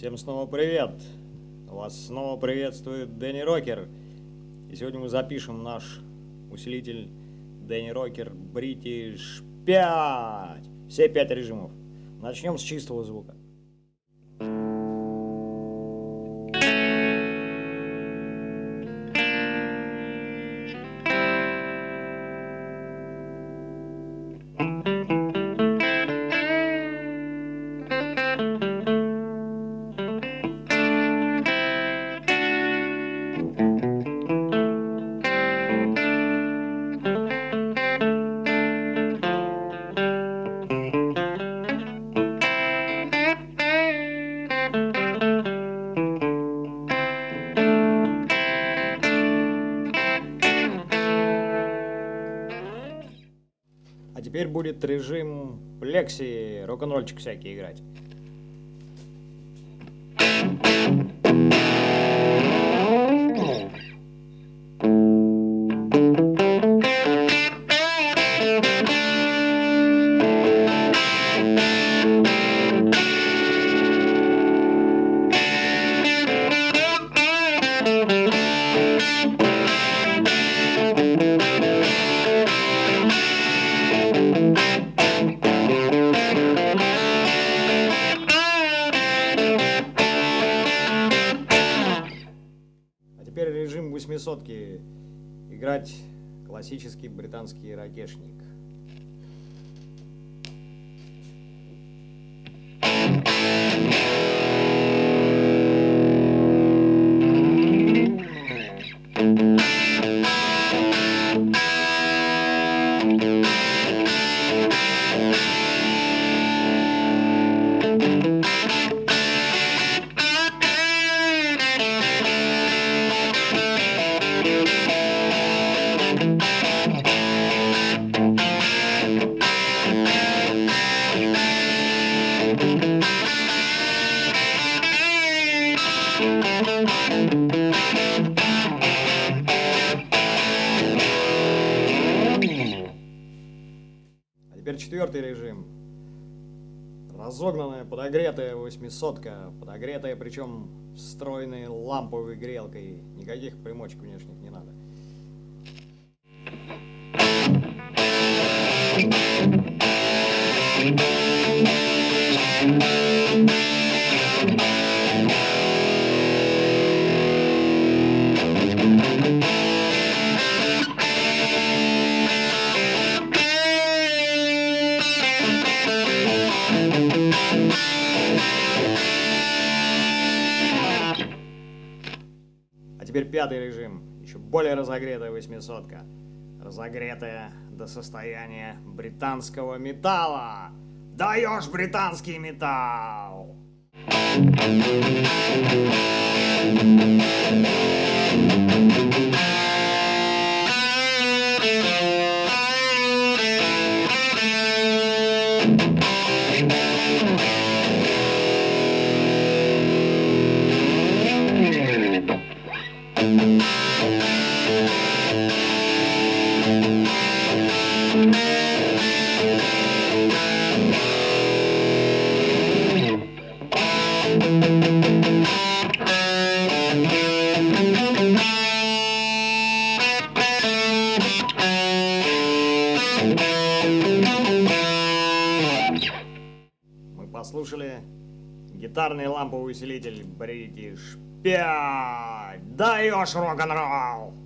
Всем снова привет! Вас снова приветствует Дэнни Рокер. И сегодня мы запишем наш усилитель Дэнни Рокер British 5. Все 5 режимов. Начнем с чистого звука. А теперь будет режим плекси, рок-н-ролльчик всякий играть. Теперь режим 800-ки. Играть классический британский ракешник. А теперь 4-й режим. Разогнанная, подогретая 800-ка. Подогретая, причем встроенной ламповой грелкой. Никаких примочек внешних не надо. А теперь 5-й режим. Еще более разогретая 800-ка. Разогретая до состояния британского металла. Даешь британский металл! Мы послушали гитарный ламповый усилитель British 5. Даешь рок-н-ролл!